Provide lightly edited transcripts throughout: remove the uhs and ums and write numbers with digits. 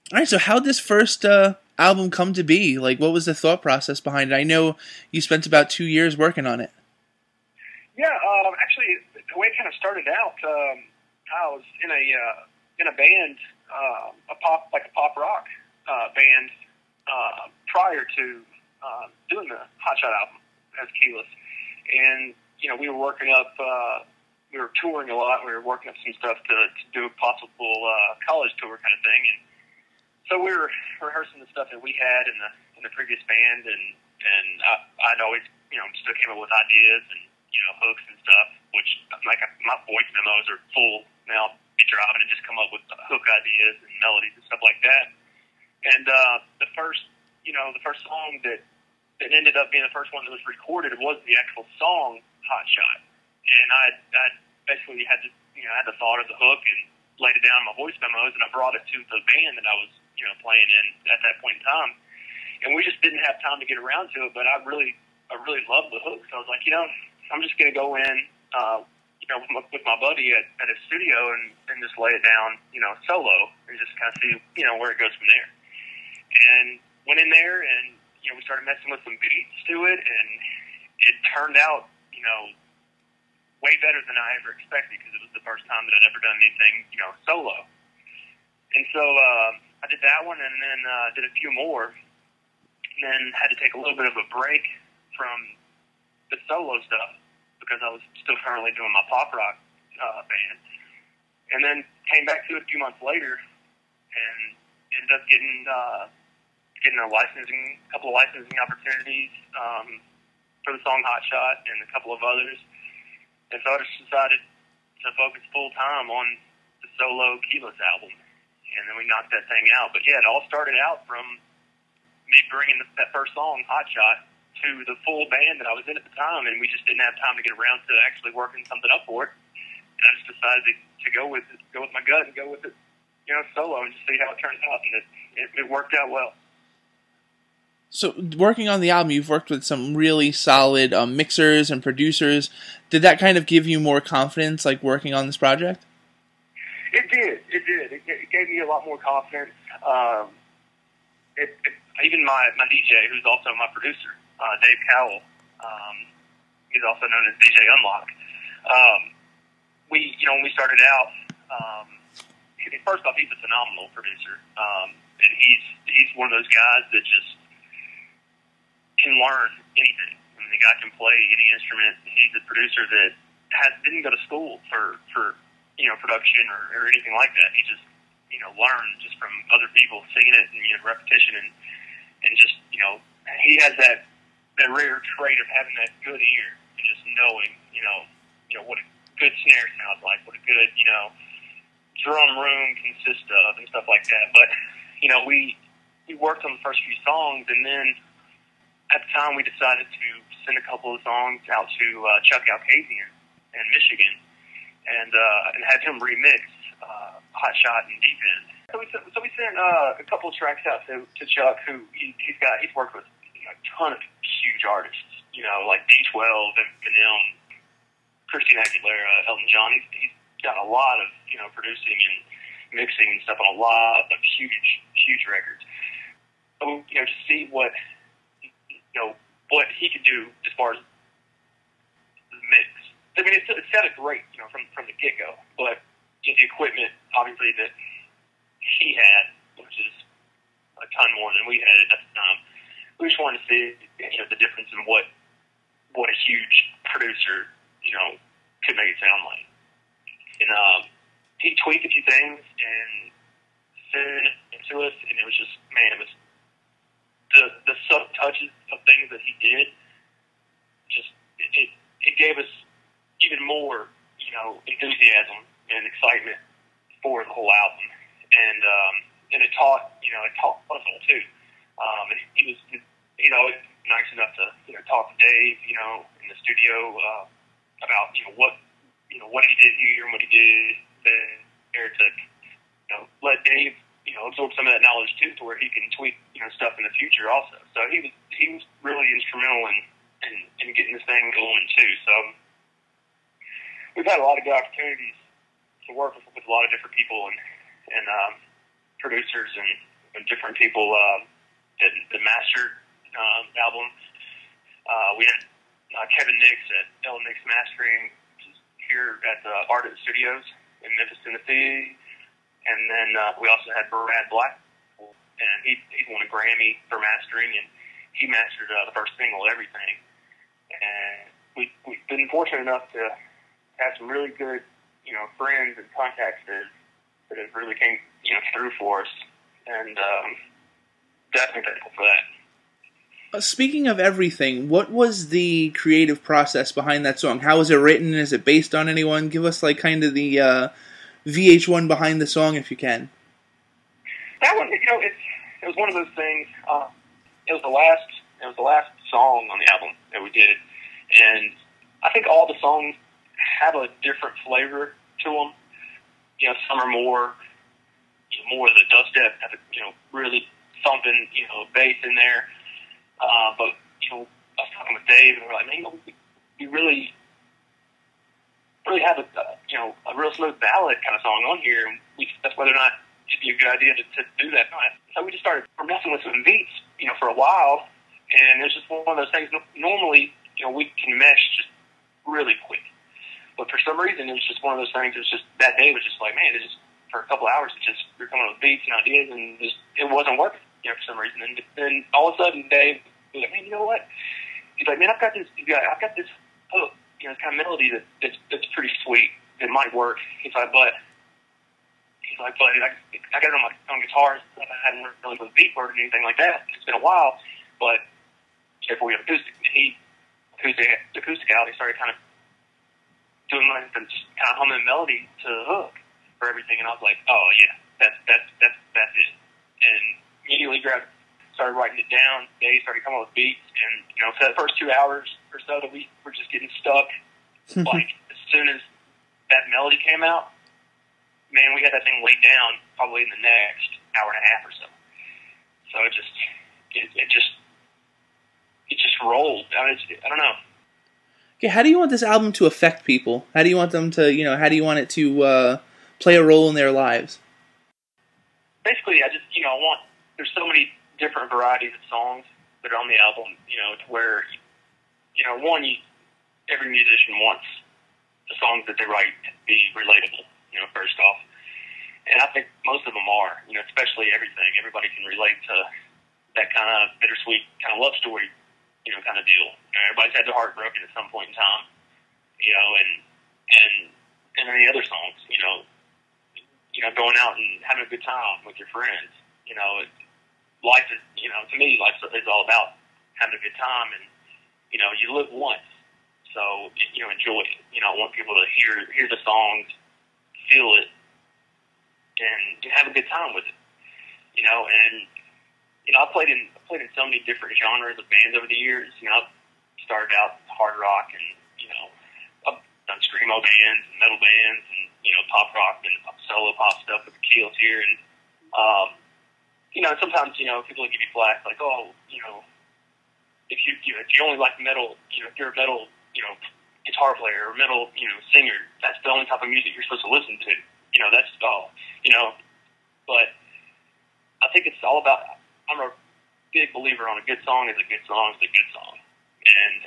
All right, so how'd this first album come to be? Like, what was the thought process behind it? I know you spent about 2 years working on it. Yeah, actually, the way it kind of started out, I was in a band, a pop rock band, prior to doing the Hot Shot album as Keyless, and we were working up, we were touring a lot. We were working up some stuff to do a possible college tour kind of thing, and so we were rehearsing the stuff that we had in the previous band, and I'd always still came up with ideas and hooks and stuff, which like my voice memos are full now. Be driving and just come up with hook ideas and melodies and stuff like that. And the first song that ended up being the first one that was recorded was the actual song Hot Shot. And I basically had to had the thought of the hook and laid it down in my voice memos, and I brought it to the band that I was playing in at that point in time. And we just didn't have time to get around to it, but I really loved the hook. So I was like, I'm just going to go in, with my buddy at his studio and just lay it down, solo, and just kind of see, where it goes from there. And went in there and, we started messing with some beats to it, and it turned out, way better than I ever expected, because it was the first time that I'd ever done anything, solo. And so I did that one, and then did a few more, and then had to take a little bit of a break from the solo stuff because I was still currently doing my pop rock band, and then came back to it a few months later, and ended up getting a couple of licensing opportunities for the song Hot Shot and a couple of others, and so I just decided to focus full time on the solo Keyless album, and then we knocked that thing out. But yeah, it all started out from me bringing that first song Hot Shot to the full band that I was in at the time, and we just didn't have time to get around to actually working something up for it. And I just decided to go with my gut and go with it, solo, and just see how it turns out. And it worked out well. So, working on the album, you've worked with some really solid mixers and producers. Did that kind of give you more confidence, like, working on this project? It did. It gave me a lot more confidence. Even my DJ, who's also my producer, Dave Cowell, he's also known as DJ Unlock. When we started out, first off, he's a phenomenal producer, and he's one of those guys that just can learn anything. I mean, the guy can play any instrument. He's a producer that didn't go to school for production or anything like that. He just learned just from other people singing it and repetition, and just he has that rare trait of having that good ear and just knowing what a good snare sounds like, what a good drum room consists of, and stuff like that. But we worked on the first few songs, and then at the time we decided to send a couple of songs out to Chuck Alkazian in Michigan, and have him remix Hot Shot and Deep End. So we sent a couple of tracks out to Chuck, who he's worked with a ton of huge artists, like D12, Eminem, Christina Aguilera, Elton John. He's got a lot of producing and mixing and stuff on a lot of huge records. So to see what he could do as far as the mix. I mean, it sounded great, from the get go, but the equipment obviously that he had, which is a ton more than we had at the time. We just wanted to see, the difference in what a huge producer, could make it sound like. And he tweaked a few things and sent it to us, and it was just, man, it was the sub touches of things that he did. Just it gave us even more, enthusiasm and excitement for the whole album, and it taught us all too. And he was, nice enough to talk to Dave, in the studio about what he did here and what he did there to let Dave absorb some of that knowledge too, to where he can tweak stuff in the future also. So he was really instrumental in getting this thing going too. So we've had a lot of good opportunities to work with a lot of different people and producers, and different people that mastered the album. We had Kevin Nix at L Nix Mastering here at Ardent Studios in Memphis, Tennessee, and then we also had Brad Black, and he won a Grammy for mastering, and he mastered the first single, Everything. And we've been fortunate enough to have some really good, friends and contacts that have really came, through for us, and definitely thankful for that. Speaking of Everything, what was the creative process behind that song? How was it written? Is it based on anyone? Give us kind of the VH1 behind the song, if you can. That one, it was one of those things. It was the last song on the album that we did, and I think all the songs have a different flavor to them. Some are more of the dubstep, have a, really thumping, bass in there. But I was talking with Dave, and we're like, man, we really have a real smooth ballad kind of song on here, and we discussed whether or not it'd be a good idea to do that. So we just started messing with some beats, for a while, and it's just one of those things. Normally, we can mesh just really quick, but for some reason, it was just one of those things. It was just that day was just like, man, it just for a couple of hours, we were coming up with beats and ideas, and it wasn't working, for some reason. And then all of a sudden, Dave was like, man, you know what? He's like, man, I've got this hook, this kind of melody that's pretty sweet. It might work. He's like, but I got it on guitar. I hadn't really put a beat for it or anything like that. It's been a while, but before we have acoustic out, he started kind of doing just kind of humming a melody to the hook for Everything, and I was like, oh yeah, that's it. And immediately started writing it down. Dave started coming up with beats, and for the first 2 hours or so that we were just getting stuck. Like as soon as that melody came out, man, we had that thing laid down probably in the next hour and a half or so. So it just rolled. I don't know. Okay, how do you want this album to affect people? How do you want them to, how do you want it to play a role in their lives? Basically, there's so many different varieties of songs that are on the album, to where, every musician wants the songs that they write to be relatable, first off. And I think most of them are, especially Everything. Everybody can relate to that kind of bittersweet kind of love story, kind of deal. Everybody's had their heart broken at some point in time, and any other songs, going out and having a good time with your friends. Life is, to me, life is all about having a good time, and you live once, so enjoy it. I want people to hear the songs, feel it, and have a good time with it. And I played in so many different genres of bands over the years. I've started out hard rock, and I've done screamo bands and metal bands, and pop rock and solo pop stuff with the Keels here, and sometimes people give you flack like, oh, if you only like metal, if you're a metal guitar player or metal singer, that's the only type of music you're supposed to listen to. That's all. But I think it's all about. I'm a big believer on a good song is a good song is a good song, and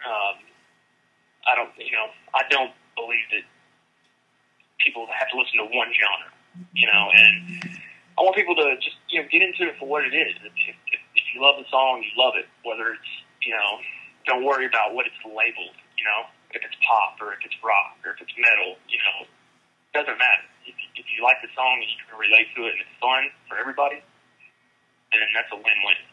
I don't believe that people have to listen to one genre, and I want people to just get into it for what it is. If you love the song, you love it. Whether it's don't worry about what it's labeled. If it's pop or if it's rock or if it's metal, doesn't matter. If you like the song and you can relate to it and it's fun for everybody, then that's a win-win.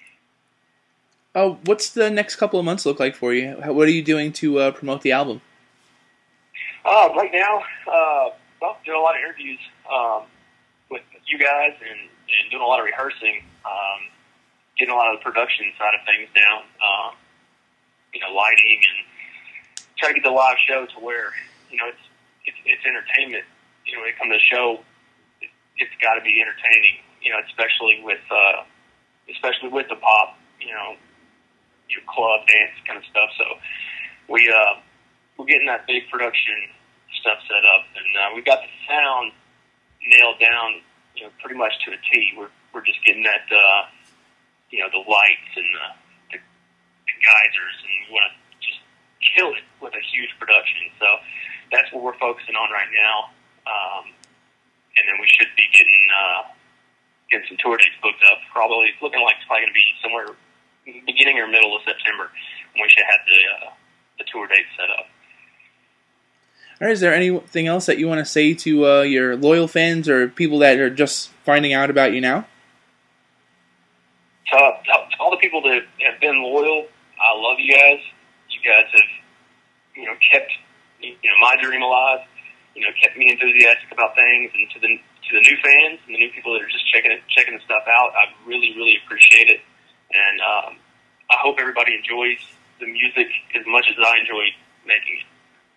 What's the next couple of months look like for you? What are you doing to promote the album? Right now, doing a lot of interviews with you guys and doing a lot of rehearsing, getting a lot of the production side of things down, lighting, and try to get the live show to where it's entertainment. When it comes to the show, it's got to be entertaining. Especially with the pop, your club dance kind of stuff. So we're getting that big production stuff set up, and we've got the sound nailed down, pretty much to a T. we're just getting that, the lights and the geysers, and we want to just kill it with a huge production. So that's what we're focusing on right now. And then we should be getting some tour dates booked up. Probably it's looking like it's probably going to be somewhere beginning or middle of September when we should have the tour date set up. All right, is there anything else that you want to say to your loyal fans or people that are just finding out about you now? To all the people that have been loyal, I love you guys. You guys have, kept, my dream alive. Kept me enthusiastic about things, and to the new fans and the new people that are just checking the stuff out, I really, really appreciate it. And I hope everybody enjoys the music as much as I enjoy making it.